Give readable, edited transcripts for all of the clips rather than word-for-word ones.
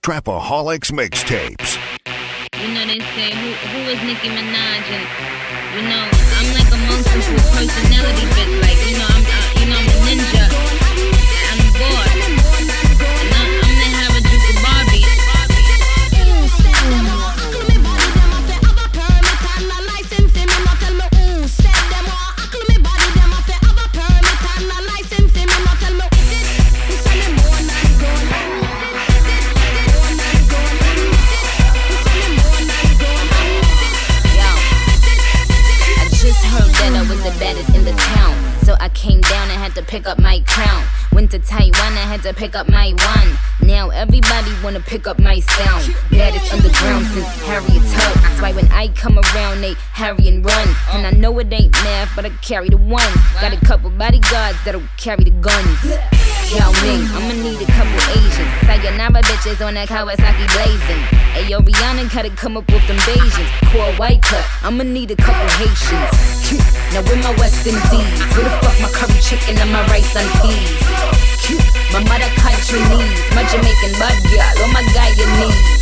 Trapaholics Mixtapes. You know they say, who is Nicki Minaj? And, you know, I'm like a multiple personality bitch. Like, you know, I'm the ninja. I'm bored. And I'm gonna have a juke of Barbie. The baddest in the town, so I came down and had to pick up my crown. Went to Taiwan, I had to pick up my wand. Now everybody wanna pick up my sound. Baddest underground since Harriet Tubman. That's why when I come around, they harry and run. And I know it ain't math, but I carry the one. Got a couple bodyguards that'll carry the guns. Yao Ming, I'ma need a couple Asians. Sayonara bitches on that Kawasaki blazing. Ayo, Rihanna gotta come up with them Bajans. Core white cut, I'ma need a couple Haitians. Now with my West Indies, where the fuck my curry chicken and my rice and peas? My mother country knees, my Jamaican bad girl, oh my Guyanese.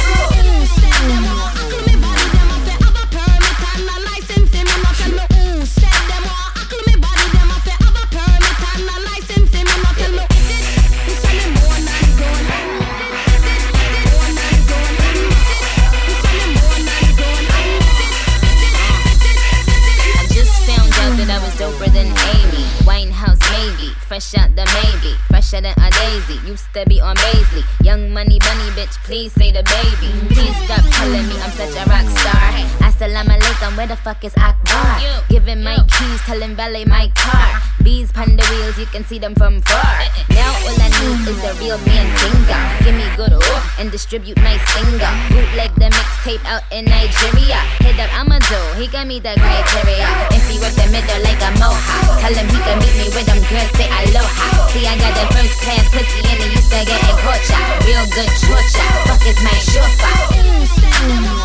I was doper than Amy Winehouse, maybe fresh out the maybe, fresher than a daisy. Used to be on Baisley. Young money bunny bitch, please say the baby. Please stop telling me I'm such a rock star. Assalamu alaikum, where the fuck is Akbar? Giving my keys, telling valet my car. Bees pon the wheels, you can see them from far. Now all I need is the real man finger. Give me good and distribute my singer. Bootleg the mixtape out in Nigeria. Hit up Amadou, he got me the criteria. If he work the middle like a mohawk, tell him he can meet me with them girls, say aloha. See, I got that first class pussy and it used to get in cocha. Real good chocha, fuck is my chauffeur.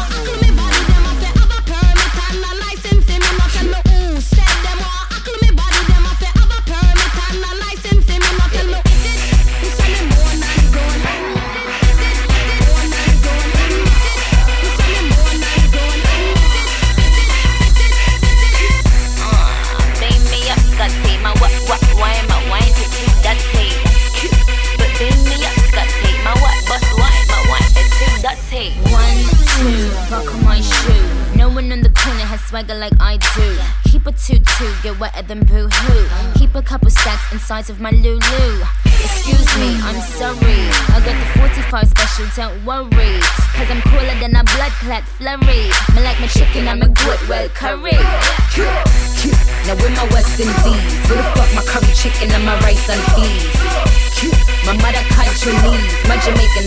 Swagger like I do. Keep a 2-2, get wetter than boo-hoo. Keep a couple stacks inside of my Lulu. Excuse me, I'm sorry. I got the 45 special, don't worry. Cause I'm cooler than a blood clot flurry. Me like my chicken, I'm a good well curry. Now with my West Indies, where the fuck my curry chicken and my rice and peas? My mother country knees, my Jamaican